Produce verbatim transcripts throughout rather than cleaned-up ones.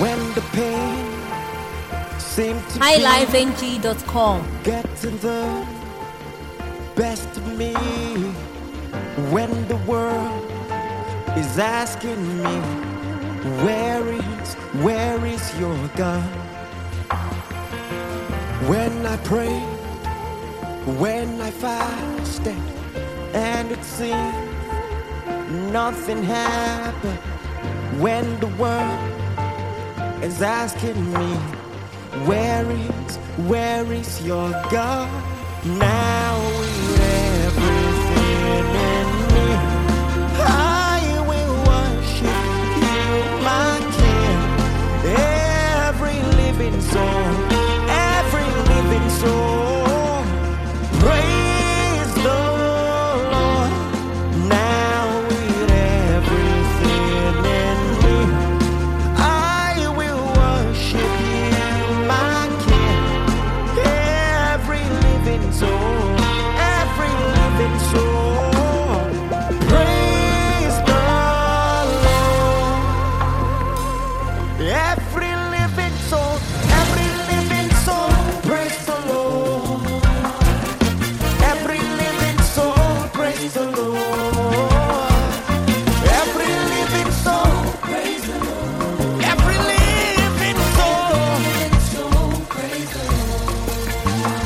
When the pain seems to high life n g dot com. get to the best of me, when the world is asking me, where is, where is your God? When I pray, when I fasted, and it seems nothing happened, when the world is asking me, where is, where is your God? Now with everything in me, I will worship you, my King. Every living soul, every living soul, praise the Lord. Now with everything in me, I will worship you, my King. Every living soul, every living soul, praise the Lord. Every living soul, every living soul, praise the Lord. Every living soul, praise the Lord. Every living soul, praise the Lord. Every living soul, praise the Lord.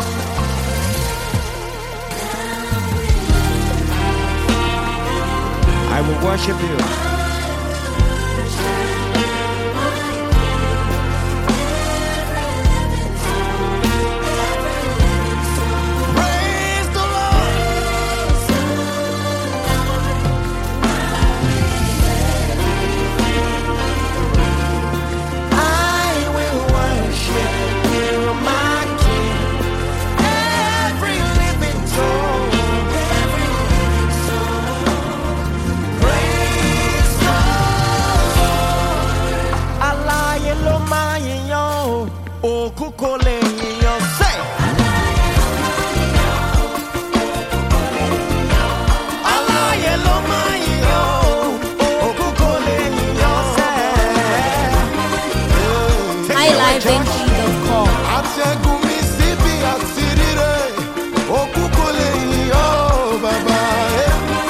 I will worship you. Praise the Lord. I will worship you, my King. Every living soul, every living soul, praise the Lord. Alaye lo ma yiyan o, oku ko le yiyan. Say. Alaye lo ma yiyan o, oku ko le yiyan. Say. high life n g dot com. Atẹ́gùn mi síbi àtìríré, òkú kò lè yìn ọ́ bàbá ẹ̀.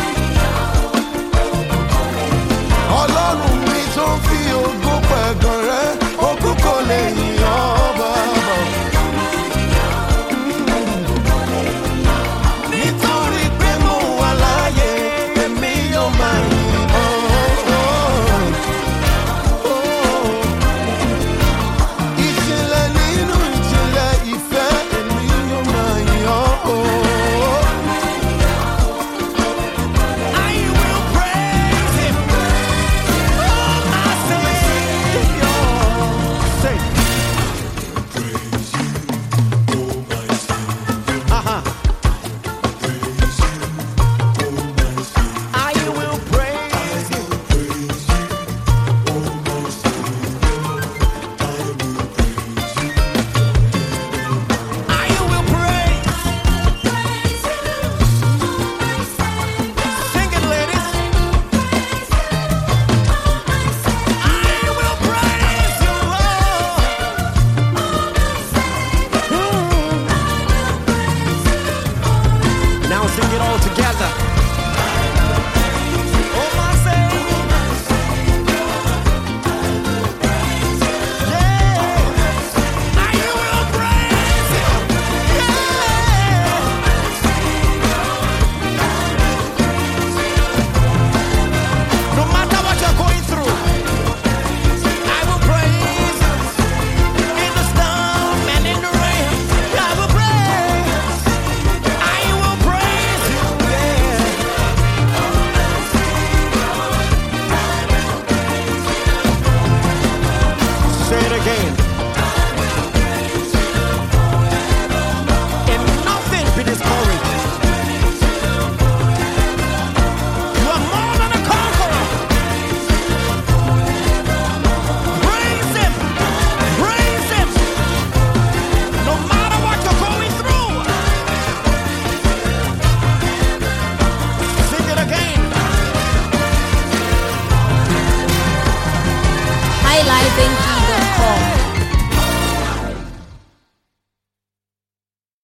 Ọlọ́run mi tó ń fi ògo pẹ̀gàn rẹ̀, òkú kò lè yìn ọ́ bàbá. Nítorí pé mo wà láàyè, èmi yóò máa yìn ọ́. Ìjìnlẹ̀ nínú ìjìnlẹ̀ ìfẹ́, èmi yóò máa yìn ọ́. I will praise him, oh my Savior. Say. Uh-huh. I will praise him. I will praise. Sing it, ladies. I will praise you, Lord. Now sing it all together. Oh, my Savior. Yeah. I will praise you. Yeah. No matter what you're going through, I will praise you. In the storm and in the rain, I will praise. I will praise you. Yeah. Say it again. In nothing be discouraged. You are more than a conqueror. Praise him. Praise him. No matter what you're going through. Sing it again. high life n g